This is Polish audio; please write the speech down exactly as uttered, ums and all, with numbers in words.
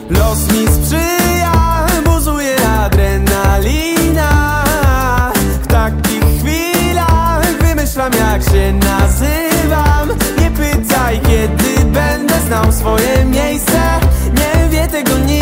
Los mi sprzyja, buzuje adrenalina. W takich chwilach wymyślam, jak się nazywam. Nie pytaj, kiedy będę znał swoje miejsce. Nie wie tego nikt.